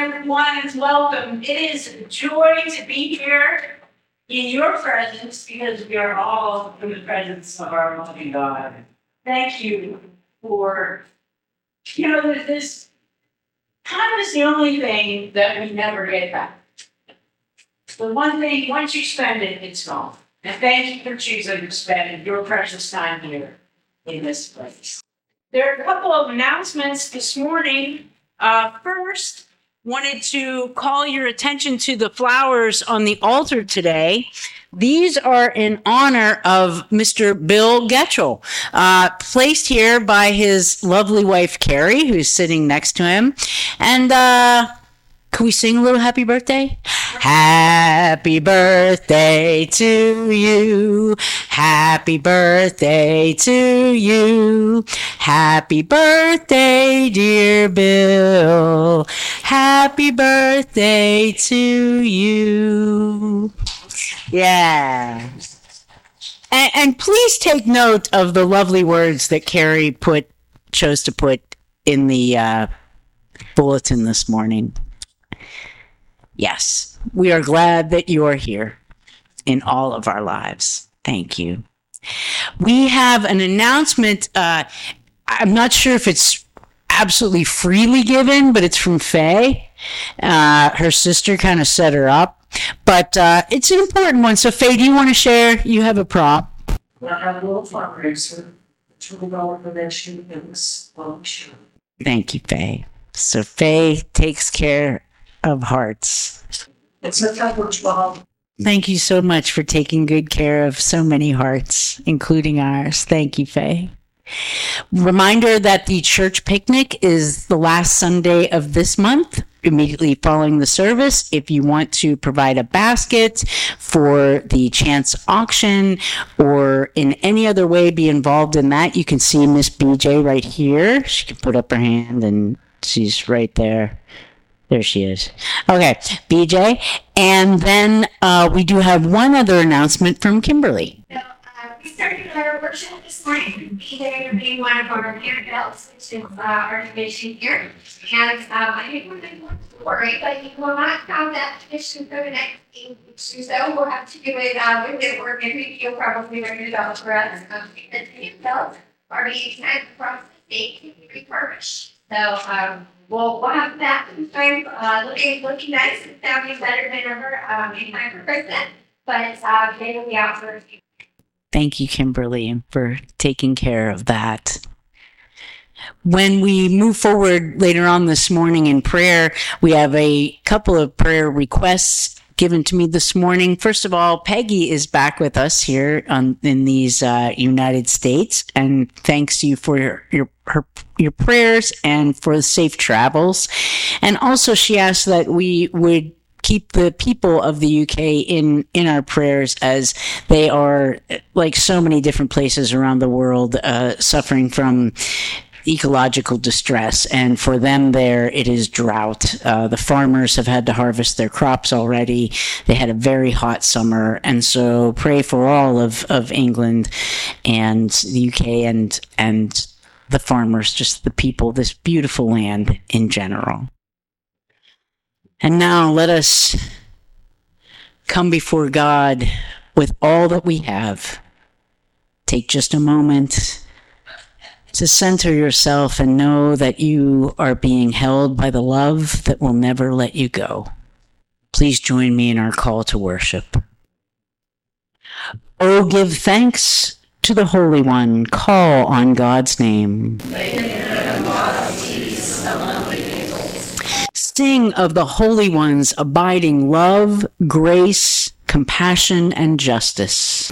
everyone, and welcome. It is a joy to be here in your presence because we are all in the presence of our loving God. Thank you for, this time is the only thing that we never get back. The one thing, once you spend it, it's gone. And thank you for choosing to spend your precious time here in this place. There are a couple of announcements this morning. First, wanted to call your attention to the flowers on the altar today. These are in honor of Mr. Bill Getchell, placed here by his lovely wife, Carrie, who's sitting next to him. And can we sing a little happy birthday? Happy birthday to you. Happy birthday to you. Happy birthday, dear Bill. Happy birthday to you. Yeah. And please take note of the lovely words that Carrie chose to put in the bulletin this morning. Yes, we are glad that you are here in all of our lives. Thank you. We have an announcement. I'm not sure if it's absolutely freely given, but it's from Faye. Her sister kind of set her up, but it's an important one. So Faye, do you want to share? You have a prop. I have a little fundraiser to develop the next few things. Thank you, Faye. So Faye takes care of hearts. It's a September 12th. Thank you so much for taking good care of so many hearts, including ours. Thank you, Faye. Reminder that the church picnic is the last Sunday of this month, immediately following the service. If you want to provide a basket for the chance auction or in any other way be involved in that, you can see Miss BJ right here. She can put up her hand and she's right there. There she is. Okay, BJ. And then we do have one other announcement from Kimberly. So, we started our workshop this morning. Be there to be one of our parent adults, which is our division here. And I didn't want to worry, but you will not have that division for the next 8 weeks or so. We'll have to do it with it, or maybe you'll probably learn it all for us. The adults are being sent across the state to be refurbished. So, we'll have that time looking nice and sounding better than ever in my person, but they will be out for a few. Thank you, Kimberly, for taking care of that. When we move forward later on this morning in prayer, we have a couple of prayer requests given to me this morning. First of all, Peggy is back with us here in these United States, and thanks you for your prayers and for the safe travels. And also, she asked that we would keep the people of the UK in our prayers, as they are, like so many different places around the world, suffering from ecological distress, and for them there it is drought. The farmers have had to harvest their crops already. They had a very hot summer, and so pray for all of England and the UK and the farmers, just the people, this beautiful land in general. And now let us come before God with all that we have. Take just a moment to center yourself and know that you are being held by the love that will never let you go. Please join me in our call to worship. Oh, give thanks to the Holy One. Call on God's name. Sing of the Holy One's abiding love, grace, compassion, and justice.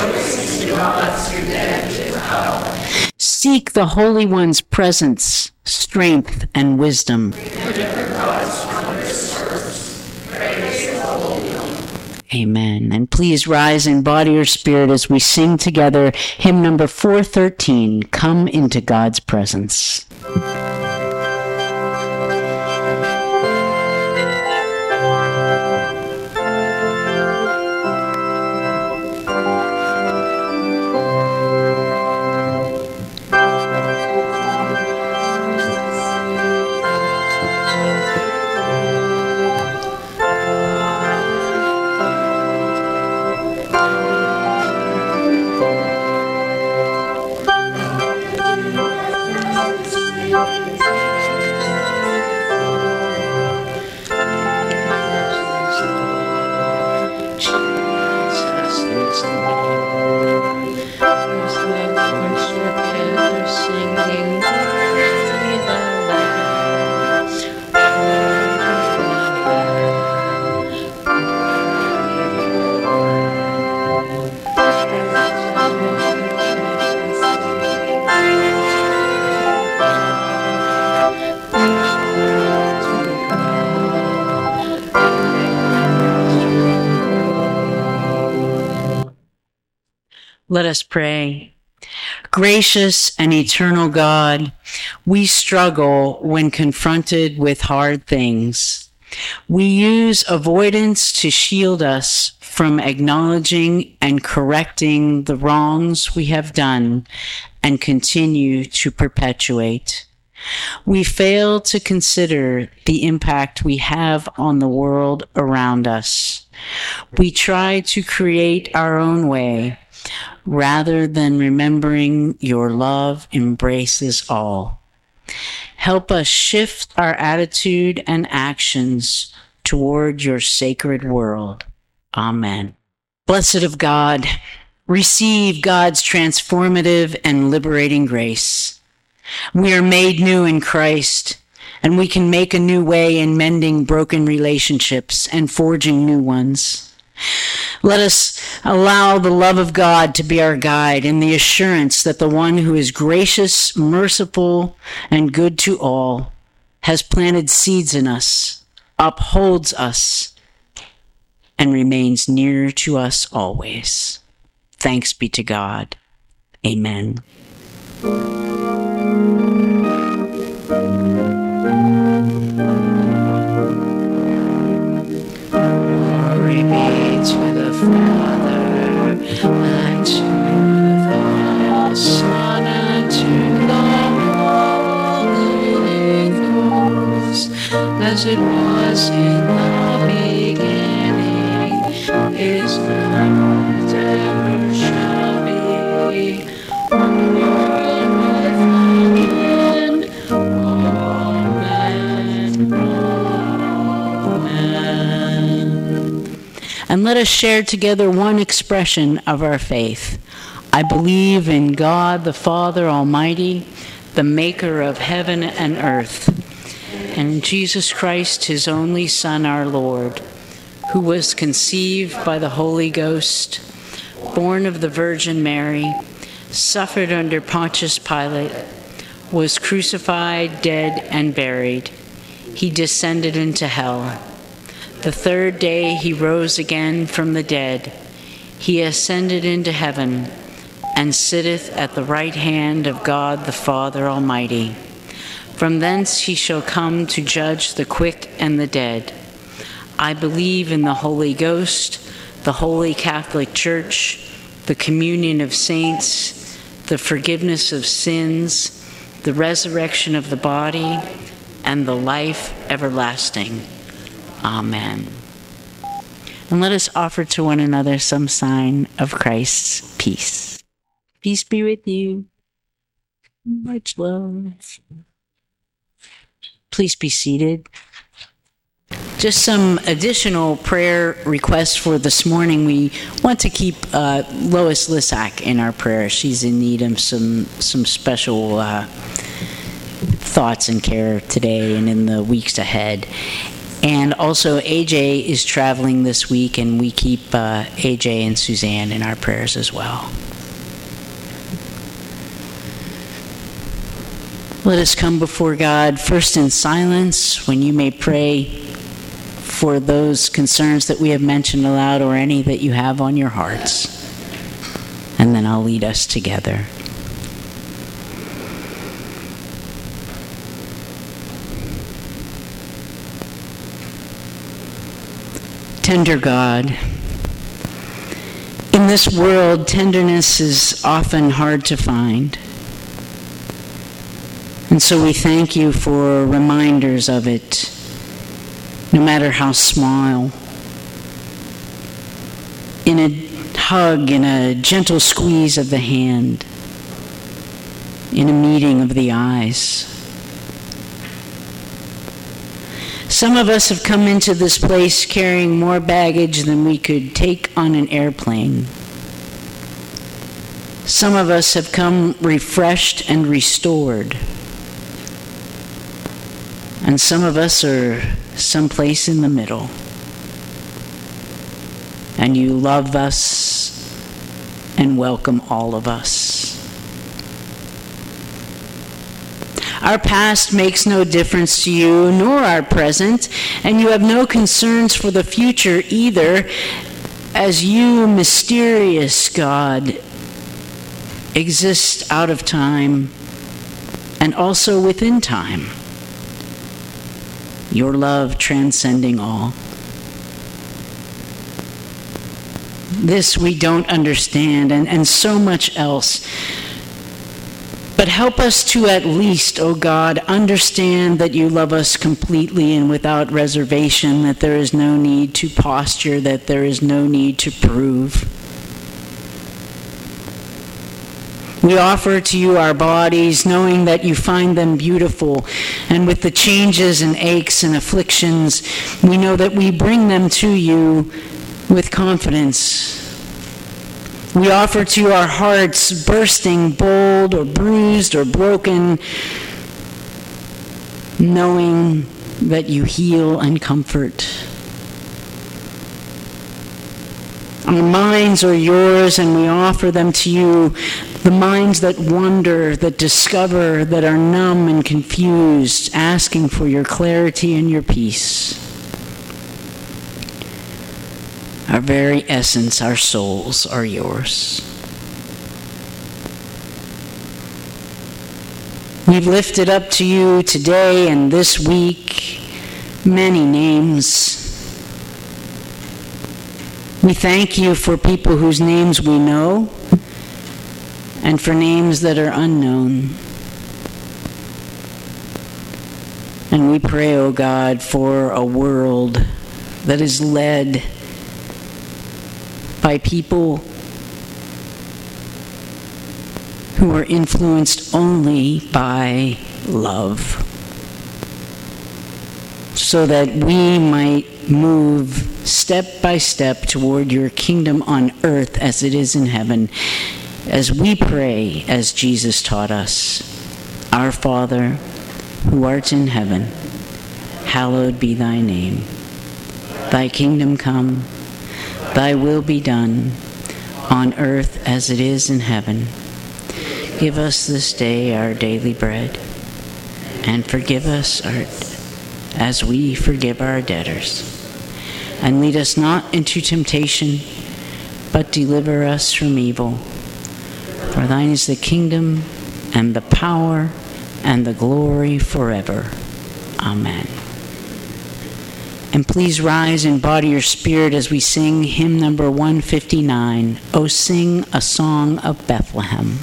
Seek the Holy One's presence, strength, and wisdom. Amen. And please rise in body or spirit as we sing together hymn number 413, Come into God's Presence. Jesus is Lord. There's the worship together singing, worthy the Lamb, Let us pray. Gracious and eternal God, we struggle when confronted with hard things. We use avoidance to shield us from acknowledging and correcting the wrongs we have done and continue to perpetuate. We fail to consider the impact we have on the world around us. We try to create our own way, rather than remembering your love embraces all. Help us shift our attitude and actions toward your sacred world. Amen. Blessed of God, receive God's transformative and liberating grace. We are made new in Christ, and we can make a new way in mending broken relationships and forging new ones. Let us allow the love of God to be our guide and the assurance that the one who is gracious, merciful, and good to all has planted seeds in us, upholds us, and remains near to us always. Thanks be to God. Amen. glory be to the Father, and to the Son, and to the Holy Ghost, as it was in the beginning, is now, and ever shall be, one world without end. Amen. Amen. And let us share together one expression of our faith. I believe in God, the Father Almighty, the maker of heaven and earth, and in Jesus Christ, his only Son, our Lord, who was conceived by the Holy Ghost, born of the Virgin Mary, suffered under Pontius Pilate, was crucified, dead, and buried. He descended into hell. The third day he rose again from the dead. He ascended into heaven and sitteth at the right hand of God the Father Almighty. From thence he shall come to judge the quick and the dead. I believe in the Holy Ghost, the Holy Catholic Church, the communion of saints, the forgiveness of sins, the resurrection of the body, and the life everlasting. Amen. And let us offer to one another some sign of Christ's peace. Peace be with you. Much love. Please be seated. Just some additional prayer requests for this morning. We want to keep Lois Lissack in our prayer. She's in need of some special thoughts and care today and in the weeks ahead. And also, AJ is traveling this week, and we keep AJ and Suzanne in our prayers as well. Let us come before God first in silence, when you may pray for those concerns that we have mentioned aloud or any that you have on your hearts. And then I'll lead us together. Tender God, in this world, tenderness is often hard to find. And so we thank you for reminders of it, no matter how small. In a hug, in a gentle squeeze of the hand, in a meeting of the eyes. Some of us have come into this place carrying more baggage than we could take on an airplane. Some of us have come refreshed and restored. And some of us are someplace in the middle. And you love us and welcome all of us. Our past makes no difference to you, nor our present, and you have no concerns for the future either, as you, mysterious God, exist out of time and also within time. Your love transcending all. This we don't understand, and so much else. But help us to at least, O God, understand that you love us completely and without reservation, that there is no need to posture, that there is no need to prove. We offer to you our bodies, knowing that you find them beautiful, and with the changes and aches and afflictions, we know that we bring them to you with confidence. We offer to you our hearts, bursting, bold, or bruised, or broken, knowing that you heal and comfort. Our minds are yours, and we offer them to you, the minds that wonder, that discover, that are numb and confused, asking for your clarity and your peace. Our very essence, our souls are yours. We've lifted up to you today and this week many names. We thank you for people whose names we know and for names that are unknown. And we pray, O God, for a world that is led by people who are influenced only by love, so that we might move step by step toward your kingdom on earth as it is in heaven, as we pray as Jesus taught us. Our Father, who art in heaven, hallowed be thy name. Thy kingdom come, thy will be done, on earth as it is in heaven. Give us this day our daily bread, and forgive us as we forgive our debtors. And lead us not into temptation, but deliver us from evil. For thine is the kingdom, and the power, and the glory forever. Amen. And please rise in body or spirit as we sing hymn number 159, O Sing a Song of Bethlehem.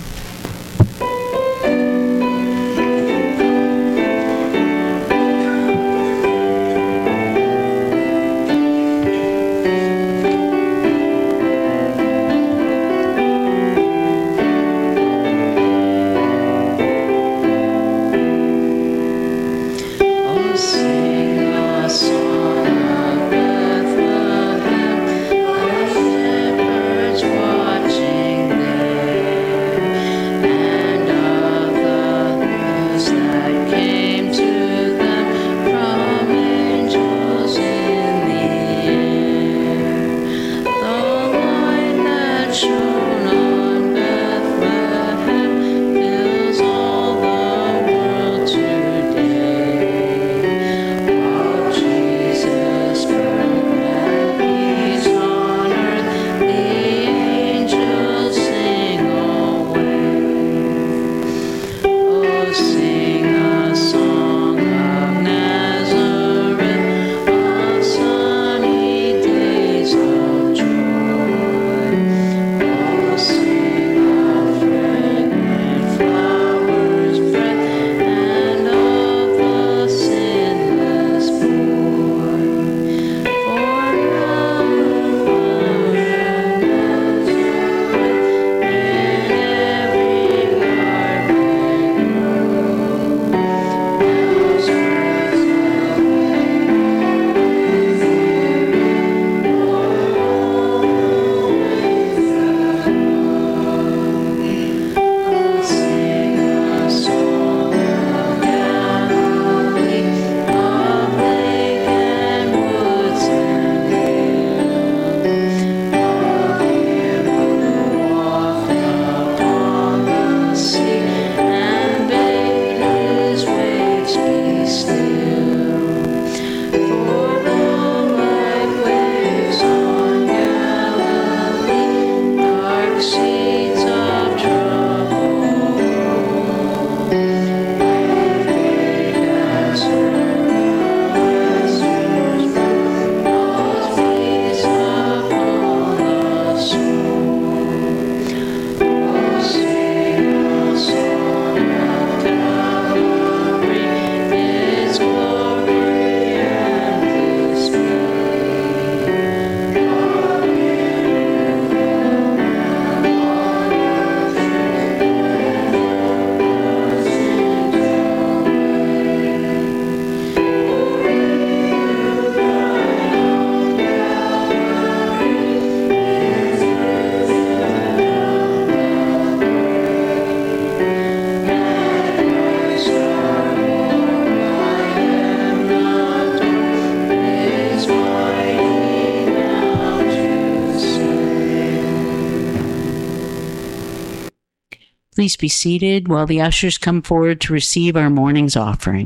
Please be seated while the ushers come forward to receive our morning's offering.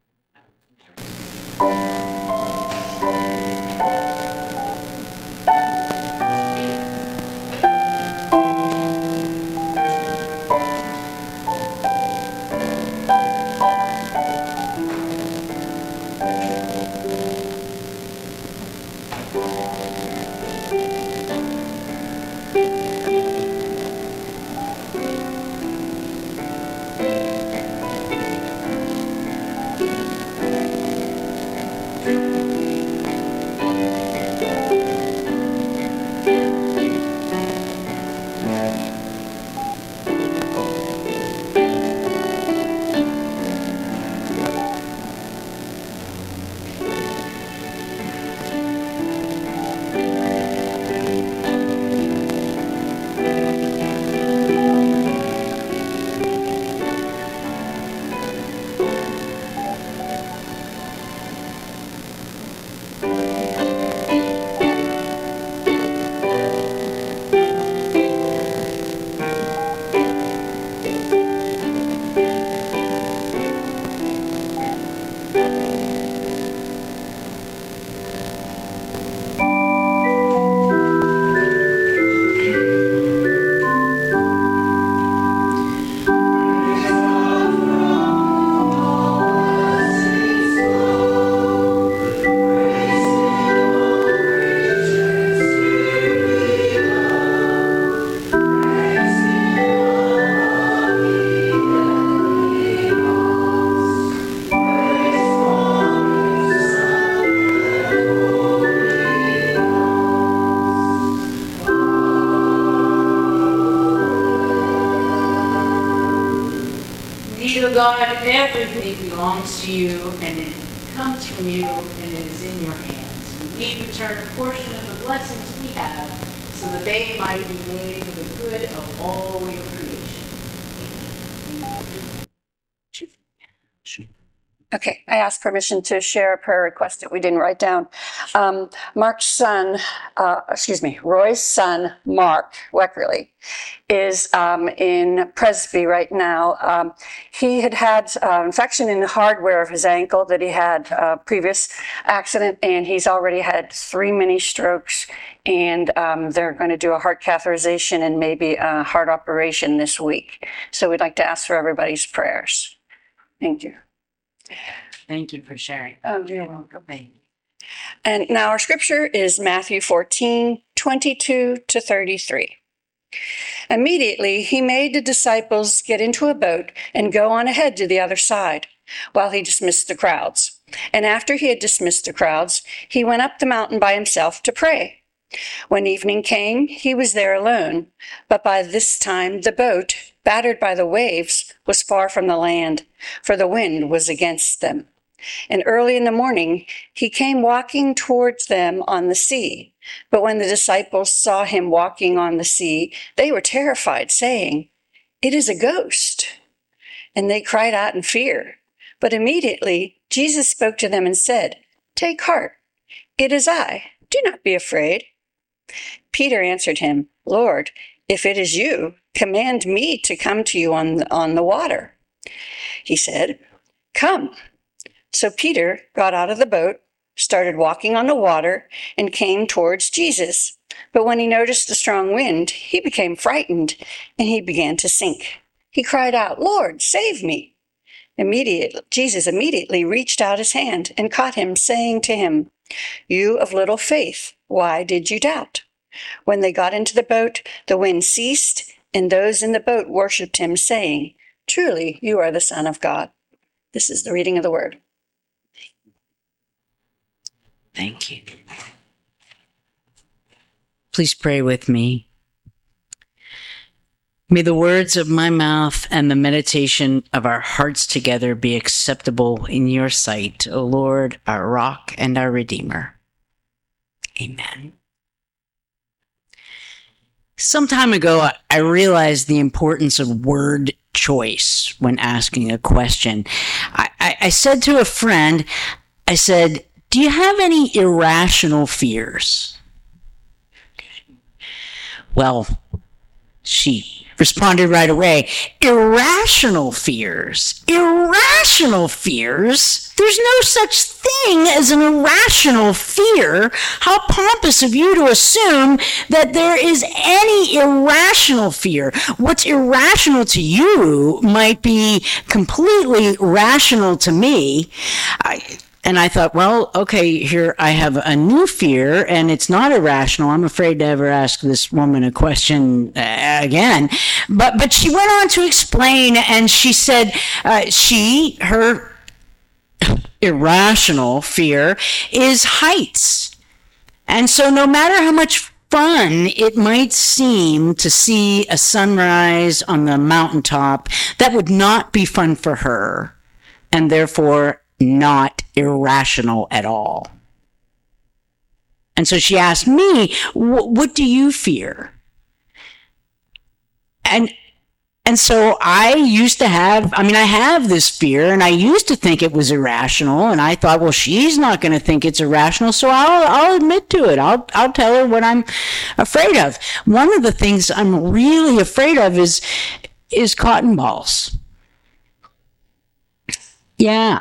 God, everything belongs to you, and it comes from you, and it is in your hands. We return a portion of the blessings we have, so that they might be made for the good of all your creation. Okay, I ask permission to share a prayer request that we didn't write down. Roy's son, Mark Weckerly, is in Presby right now. He had infection in the hardware of his ankle that he had previous accident, and he's already had 3 mini strokes, and they're going to do a heart catheterization and maybe a heart operation this week. So we'd like to ask for everybody's prayers. Thank you. Thank you for sharing. Oh, you're welcome. Thank you. And now our scripture is Matthew 14:22-33. Immediately he made the disciples get into a boat and go on ahead to the other side, while he dismissed the crowds. And after he had dismissed the crowds, he went up the mountain by himself to pray. When evening came, he was there alone, but by this time the boat, battered by the waves, was far from the land, for the wind was against them. And early in the morning he came walking towards them on the sea. But when the disciples saw him walking on the sea, they were terrified, saying, "It is a ghost." And they cried out in fear. But immediately Jesus spoke to them and said, "Take heart, it is I. Do not be afraid." Peter answered him, "Lord, if it is you, command me to come to you on the water." He said, "Come." So Peter got out of the boat, started walking on the water, and came towards Jesus. But when he noticed the strong wind, he became frightened, and he began to sink. He cried out, "Lord, save me." Jesus immediately reached out his hand and caught him, saying to him, "You of little faith, why did you doubt?" When they got into the boat, the wind ceased, and those in the boat worshipped him, saying, "Truly, you are the Son of God." This is the reading of the word. Thank you. Please pray with me. May the words of my mouth and the meditation of our hearts together be acceptable in your sight, O Lord, our rock and our redeemer. Amen. Some time ago, I realized the importance of word choice when asking a question. I said to a friend, I said, "Do you have any irrational fears?" Well, she responded right away, irrational fears. Irrational fears? There's no such thing as an irrational fear. How pompous of you to assume that there is any irrational fear. What's irrational to you might be completely rational to me. And I thought, well, okay, here I have a new fear, and it's not irrational. I'm afraid to ever ask this woman a question again. But she went on to explain, and she said her irrational fear is heights. And so no matter how much fun it might seem to see a sunrise on the mountaintop, that would not be fun for her, and therefore not irrational at all. And so she asked me, what do you fear? And so I have this fear, and I used to think it was irrational, and I thought, well, she's not going to think it's irrational, so I'll admit to it. I'll tell her what I'm afraid of. One of the things I'm really afraid of is cotton balls. Yeah,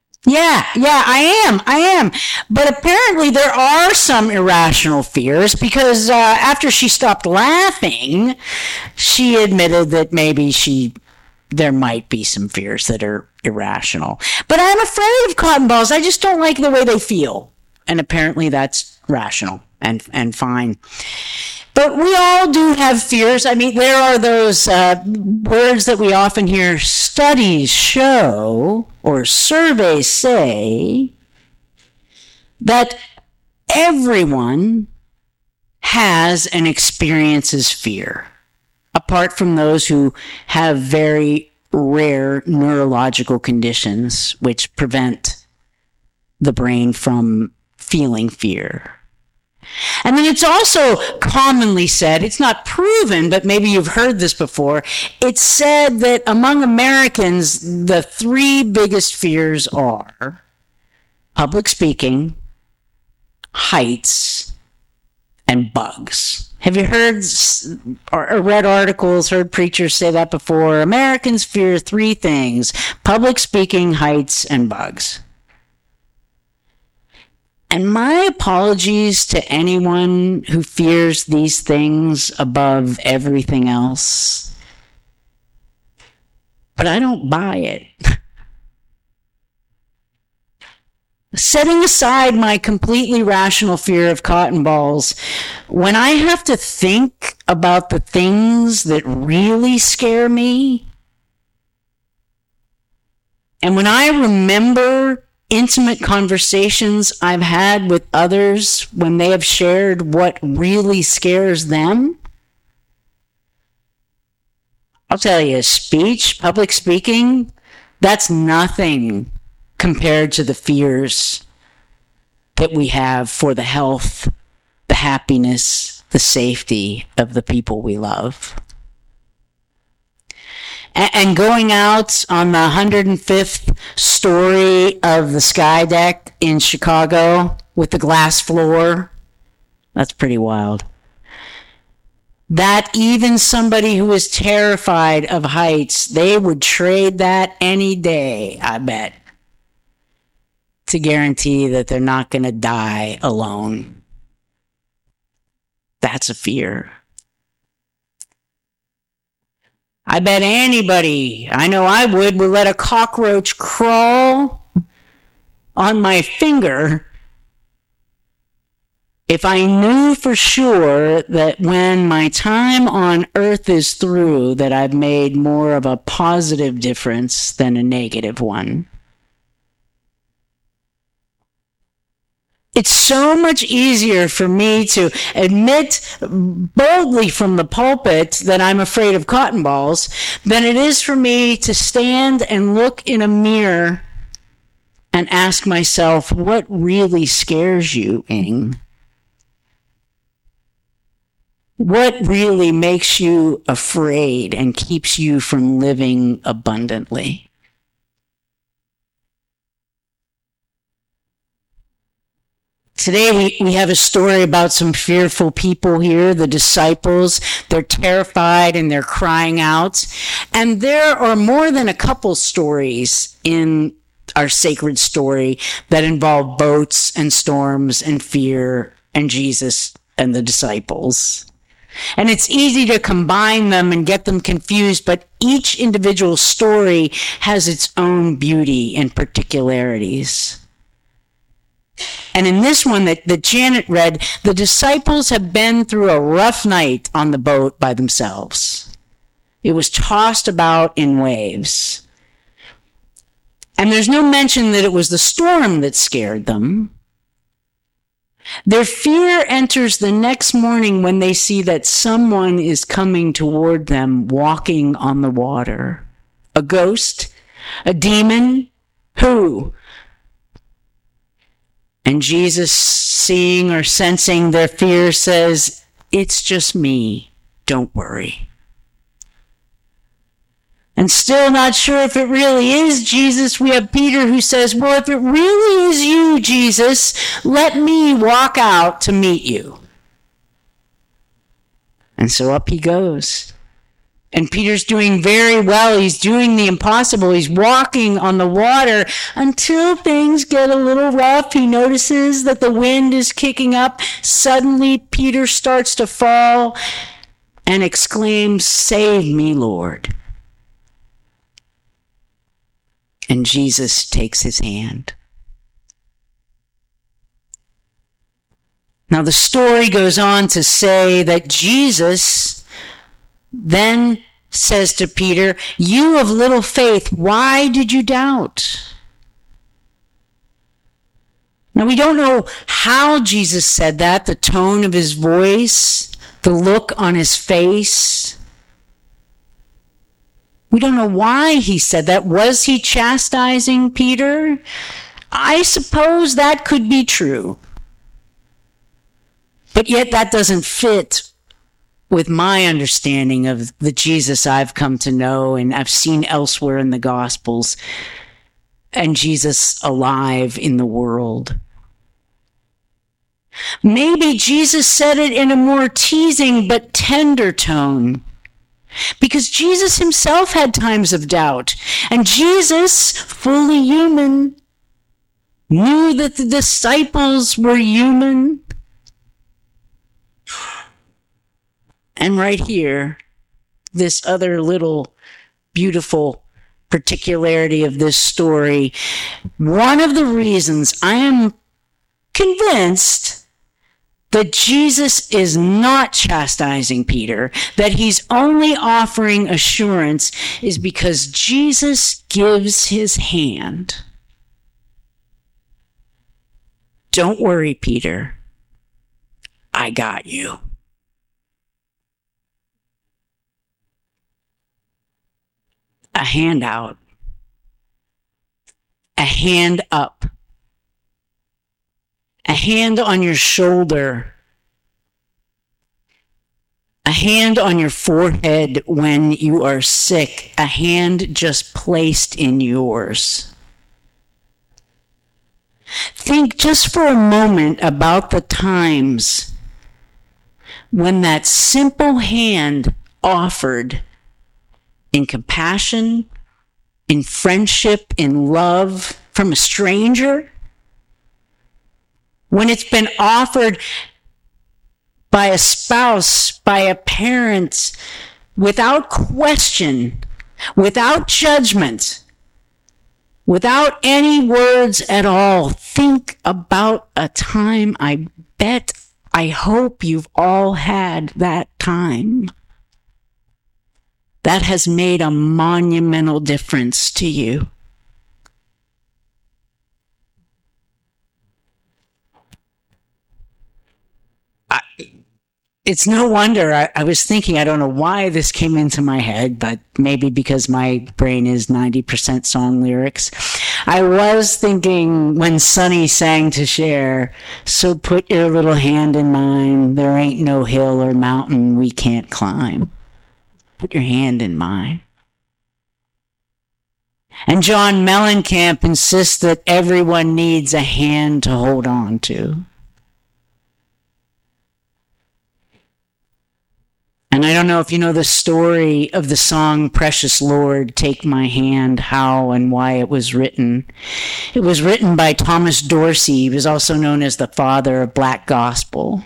I am. But apparently there are some irrational fears, because after she stopped laughing, she admitted that maybe there might be some fears that are irrational. But I'm afraid of cotton balls. I just don't like the way they feel. And apparently that's rational and fine. But we all do have fears. I mean, there are those words that we often hear, studies show, or surveys say, that everyone has and experiences fear, apart from those who have very rare neurological conditions which prevent the brain from feeling fear. And then it's also commonly said, it's not proven, but maybe you've heard this before, it's said that among Americans, the three biggest fears are public speaking, heights, and bugs. Have you heard or read articles, heard preachers say that before? Americans fear three things: public speaking, heights, and bugs. And my apologies to anyone who fears these things above everything else, but I don't buy it. Setting aside my completely rational fear of cotton balls, when I have to think about the things that really scare me, and when I remember intimate conversations I've had with others when they have shared what really scares them, I'll tell you, public speaking, that's nothing compared to the fears that we have for the health, the happiness, the safety of the people we love. And going out on the 105th story of the Sky Deck in Chicago with the glass floor, that's pretty wild. That even somebody who is terrified of heights, they would trade that any day, I bet, to guarantee that they're not going to die alone. That's a fear. I bet anybody, I know I would let a cockroach crawl on my finger if I knew for sure that when my time on earth is through, that I've made more of a positive difference than a negative one. It's so much easier for me to admit boldly from the pulpit that I'm afraid of cotton balls than it is for me to stand and look in a mirror and ask myself, what really scares you, Ing? What really makes you afraid and keeps you from living abundantly? Today we have a story about some fearful people here, the disciples. They're terrified and they're crying out. And there are more than a couple stories in our sacred story that involve boats and storms and fear and Jesus and the disciples. And it's easy to combine them and get them confused, but each individual story has its own beauty and particularities. And in this one that Janet read, the disciples have been through a rough night on the boat by themselves. It was tossed about in waves. And there's no mention that it was the storm that scared them. Their fear enters the next morning when they see that someone is coming toward them walking on the water. A ghost? A demon? Who? And Jesus, seeing or sensing their fear, says, "It's just me. Don't worry." And still not sure if it really is Jesus, we have Peter who says, "Well, if it really is you, Jesus, let me walk out to meet you." And so up he goes. And Peter's doing very well. He's doing the impossible. He's walking on the water until things get a little rough. He notices that the wind is kicking up. Suddenly, Peter starts to fall and exclaims, "Save me, Lord." And Jesus takes his hand. Now the story goes on to say that Jesus then says to Peter, "You of little faith, why did you doubt?" Now we don't know how Jesus said that, the tone of his voice, the look on his face. We don't know why he said that. Was he chastising Peter? I suppose that could be true. But yet that doesn't fit with my understanding of the Jesus I've come to know and I've seen elsewhere in the Gospels, and Jesus alive in the world. Maybe Jesus said it in a more teasing but tender tone, because Jesus himself had times of doubt, and Jesus, fully human, knew that the disciples were human. And right here, this other little beautiful particularity of this story, one of the reasons I am convinced that Jesus is not chastising Peter, that he's only offering assurance, is because Jesus gives his hand. "Don't worry, Peter. I got you." A hand out. A hand up. A hand on your shoulder. A hand on your forehead when you are sick. A hand just placed in yours. Think just for a moment about the times when that simple hand offered in compassion, in friendship, in love from a stranger, when it's been offered by a spouse, by a parent, without question, without judgment, without any words at all. Think about a time, I hope you've all had that time. That has made a monumental difference to you. It's no wonder. I was thinking, I don't know why this came into my head, but maybe because my brain is 90% song lyrics. I was thinking when Sonny sang to Cher, "So put your little hand in mine, there ain't no hill or mountain we can't climb. Put your hand in mine." And John Mellencamp insists that everyone needs a hand to hold on to. And I don't know if you know the story of the song Precious Lord, Take My Hand, how and why it was written. It was written by Thomas Dorsey. He was also known as the father of Black gospel.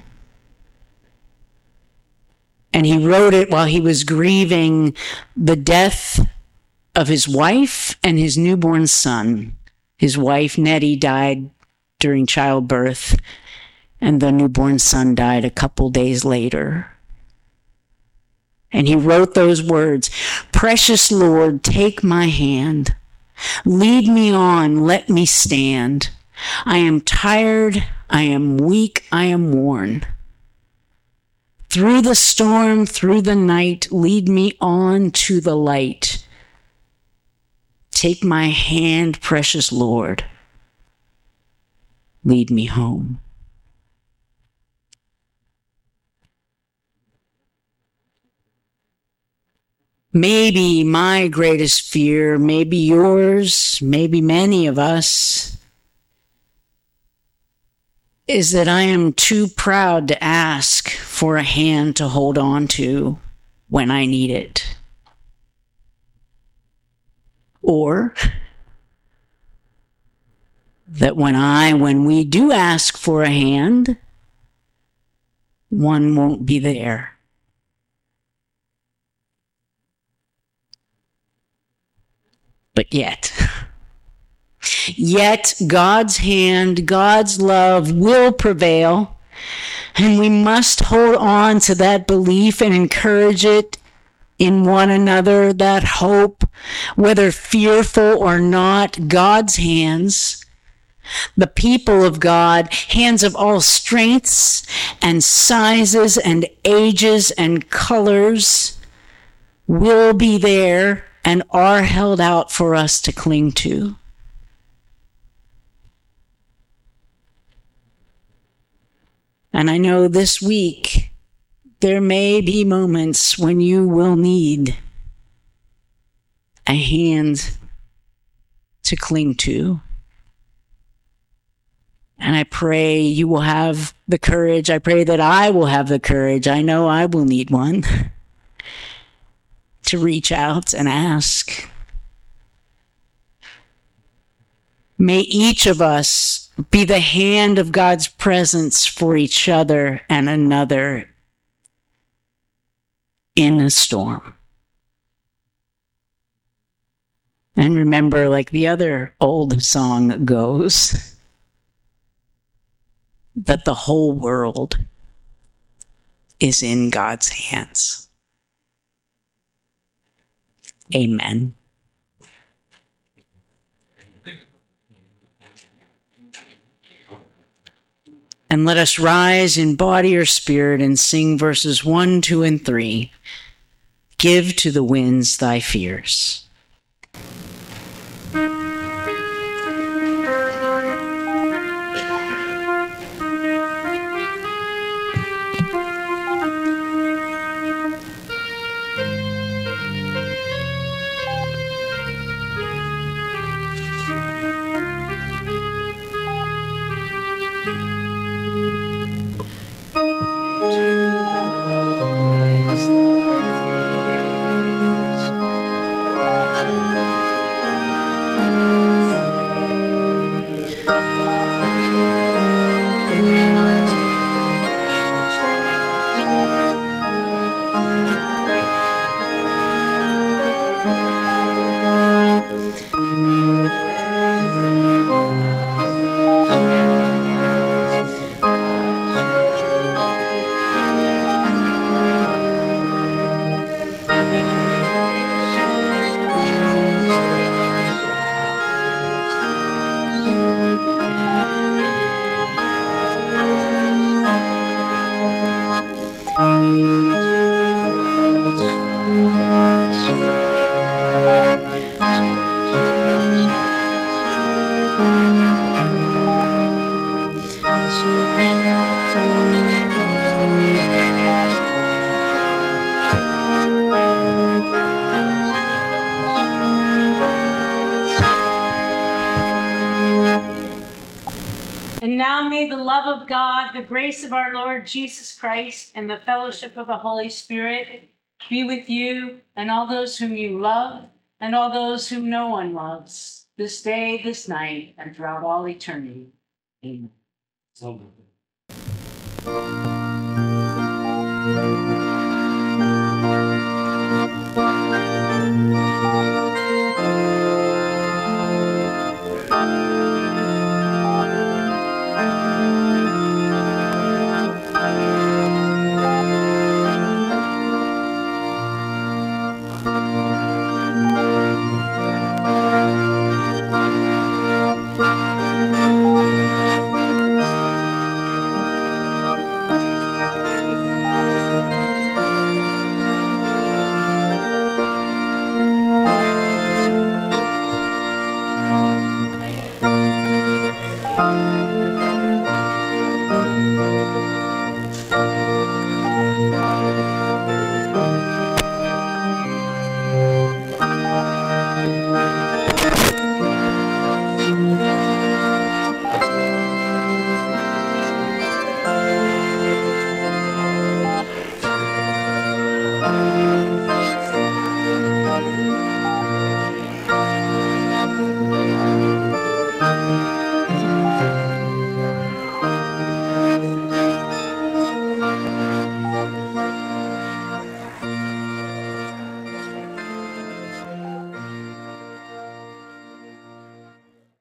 And he wrote it while he was grieving the death of his wife and his newborn son. His wife, Nettie, died during childbirth, and the newborn son died a couple days later. And he wrote those words, "Precious Lord, take my hand. Lead me on, let me stand. I am tired, I am weak, I am worn. Through the storm, through the night, lead me on to the light. Take my hand, precious Lord. Lead me home." Maybe my greatest fear, maybe yours, maybe many of us, is that I am too proud to ask for a hand to hold on to when I need it. Or that when we do ask for a hand, one won't be there. But yet God's hand, God's love will prevail, and we must hold on to that belief and encourage it in one another, that hope, whether fearful or not. God's hands, the people of God, hands of all strengths and sizes and ages and colors, will be there and are held out for us to cling to. And I know this week there may be moments when you will need a hand to cling to. And I pray you will have the courage. I pray that I will have the courage. I know I will need one to reach out and ask. May each of us be the hand of God's presence for each other and another in a storm. And remember, like the other old song goes, that the whole world is in God's hands. Amen. And let us rise in body or spirit and sing verses 1, 2, and 3. Give to the winds thy fears. may the love of God, the grace of our Lord Jesus Christ, and the fellowship of the Holy Spirit be with you and all those whom you love and all those whom no one loves, this day, this night, and throughout all eternity. Amen.